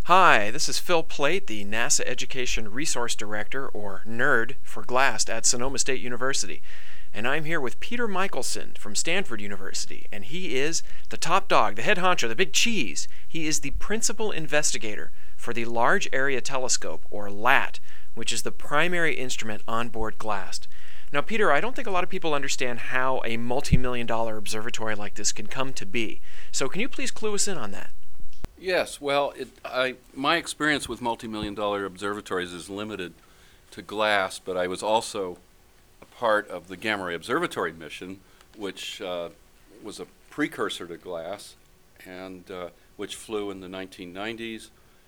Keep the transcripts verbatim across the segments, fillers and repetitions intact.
Hi, this is Phil Plate, the NASA Education Resource Director, or NERD, for GLAST at Sonoma State University. And I'm here with Peter Michelson from Stanford University, and he is the top dog, the head honcho, the big cheese. He is the principal investigator for the Large Area Telescope, or LAT, which is the primary instrument on board GLAST. Now, Peter, I don't think a lot of people understand how a multi-million dollar observatory like this can come to be. So can you please clue us in on that? Yes, well, it, I, my experience with multi-million dollar observatories is limited to GLAST, but I was also a part of the Gamma Ray Observatory mission, which uh, was a precursor to GLAST, and uh, which flew in the nineteen nineties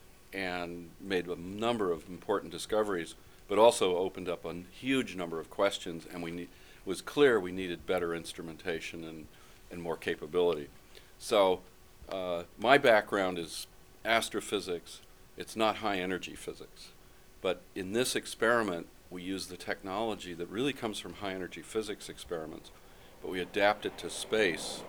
and made a number of important discoveries, but also opened up a huge number of questions, and we ne- it was clear we needed better instrumentation and, and more capability. So Uh, my background is astrophysics. It's not high energy physics. But in this experiment, we use the technology that really comes from high energy physics experiments, but we adapt it to space.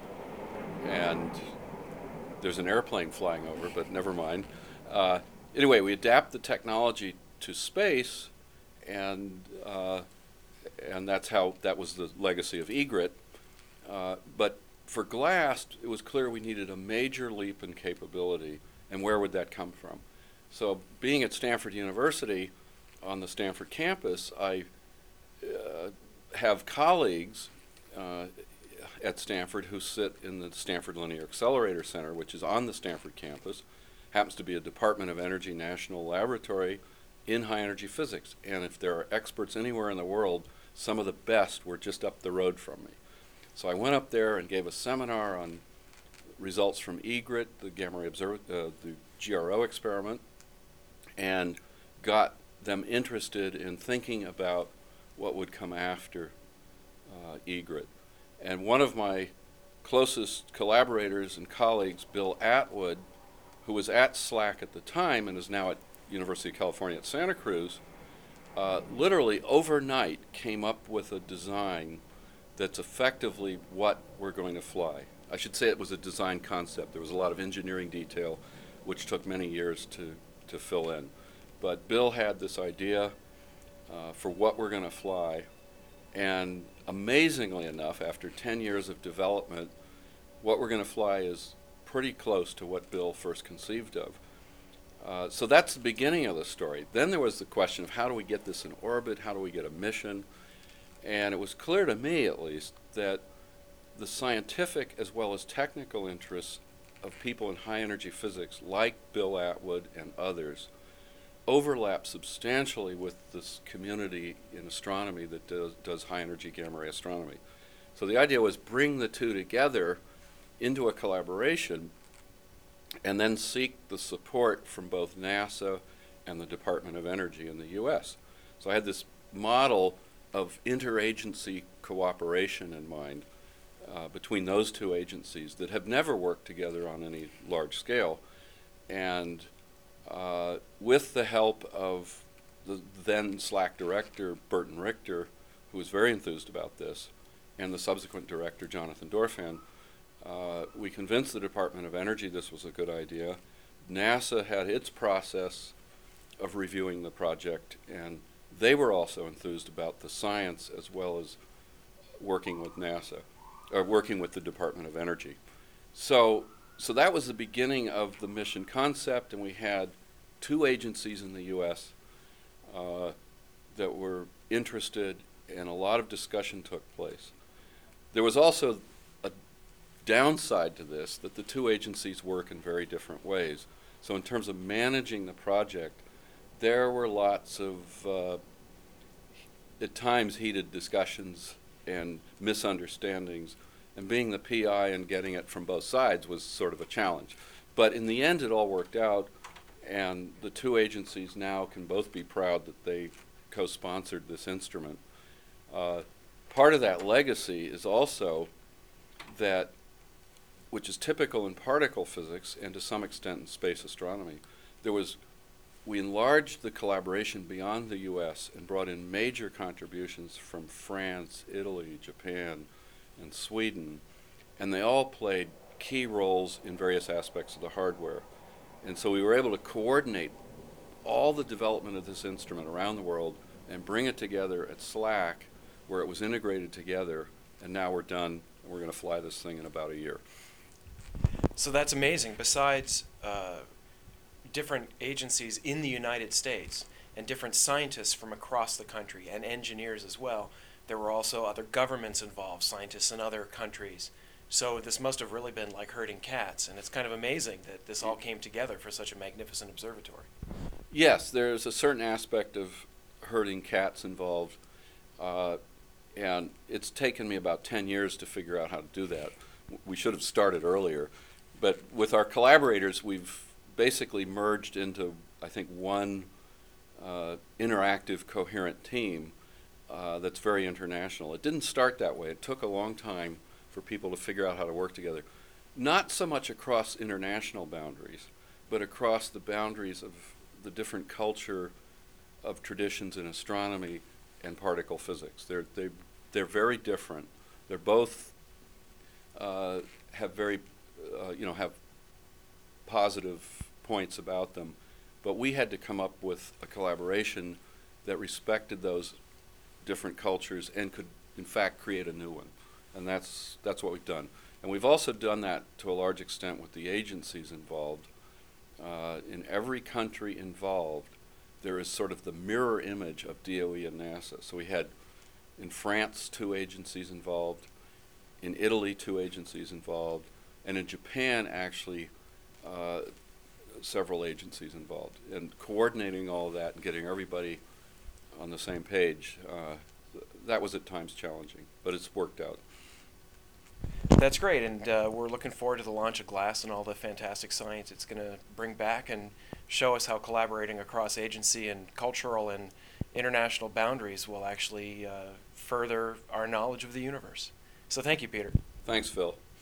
And there's an airplane flying over, but never mind. Uh, anyway, we adapt the technology to space, and uh, and that's how that was the legacy of EGRET. Uh, but for GLAST, it was clear we needed a major leap in capability, and where would that come from? So being at Stanford University on the Stanford campus, I uh, have colleagues uh, at Stanford who sit in the Stanford Linear Accelerator Center, which is on the Stanford campus, happens to be a Department of Energy national laboratory in high energy physics. And if there are experts anywhere in the world, some of the best were just up the road from me. So I went up there and gave a seminar on results from EGRET, the Gamma Ray Observ- uh, the G R O experiment, and got them interested in thinking about what would come after uh, EGRET. And one of my closest collaborators and colleagues, Bill Atwood, who was at SLAC at the time and is now at University of California at Santa Cruz, uh, literally overnight came up with a design that's effectively what we're going to fly. I should say it was a design concept. There was a lot of engineering detail, which took many years to, to fill in. But Bill had this idea uh, for what we're going to fly, and amazingly enough, after ten years of development, what we're going to fly is pretty close to what Bill first conceived of. Uh, so that's the beginning of the story. Then there was the question of how do we get this in orbit, how do we get a mission? And it was clear to me, at least, that the scientific as well as technical interests of people in high energy physics, like Bill Atwood and others, overlap substantially with this community in astronomy that does, does high energy gamma ray astronomy. So the idea was bring the two together into a collaboration and then seek the support from both NASA and the Department of Energy in the U S. So I had this model of interagency cooperation in mind uh, between those two agencies that have never worked together on any large scale. And uh, with the help of the then SLAC director, Burton Richter, who was very enthused about this, and the subsequent director, Jonathan Dorfan, uh, we convinced the Department of Energy this was a good idea. NASA had its process of reviewing the project, and they were also enthused about the science as well as working with NASA, or working with the Department of Energy. So, so that was the beginning of the mission concept, and we had two agencies in the U S uh, that were interested, and a lot of discussion took place. There was also a downside to this, that the two agencies work in very different ways. So in terms of managing the project, there were lots of, uh, at times, heated discussions and misunderstandings, and being the P I and getting it from both sides was sort of a challenge. But in the end, it all worked out, and the two agencies now can both be proud that they co-sponsored this instrument. Uh, part of that legacy is also that, which is typical in particle physics and to some extent in space astronomy, there was we enlarged the collaboration beyond the U S and brought in major contributions from France, Italy, Japan, and Sweden, and they all played key roles in various aspects of the hardware. And so we were able to coordinate all the development of this instrument around the world and bring it together at SLAC, where it was integrated together, and now we're done. We're going to fly this thing in about a year. So that's amazing. Besides uh, different agencies in the United States and different scientists from across the country and engineers as well, there were also other governments involved, scientists in other countries. So this must have really been like herding cats, and it's kind of amazing that this all came together for such a magnificent observatory. Yes, there's a certain aspect of herding cats involved, uh, and it's taken me about ten years to figure out how to do that. We should have started earlier, but with our collaborators, we've basically merged into, I think, one uh, interactive, coherent team uh, that's very international. It didn't start that way. It took a long time for people to figure out how to work together, not so much across international boundaries, but across the boundaries of the different culture of traditions in astronomy and particle physics. They're, they, they're very different. They're both uh, have very, uh, you know, have positive points about them, but we had to come up with a collaboration that respected those different cultures and could, in fact, create a new one. And that's, that's what we've done. And we've also done that to a large extent with the agencies involved. Uh, in every country involved, there is sort of the mirror image of D O E and NASA. So we had in France two agencies involved, in Italy two agencies involved, and in Japan actually uh, several agencies involved. And coordinating all of that and getting everybody on the same page, uh, th that was at times challenging, but it's worked out. That's great, and uh, we're looking forward to the launch of GLASS and all the fantastic science it's going to bring back and show us how collaborating across agency and cultural and international boundaries will actually uh, further our knowledge of the universe. So thank you, Peter. Thanks, Phil.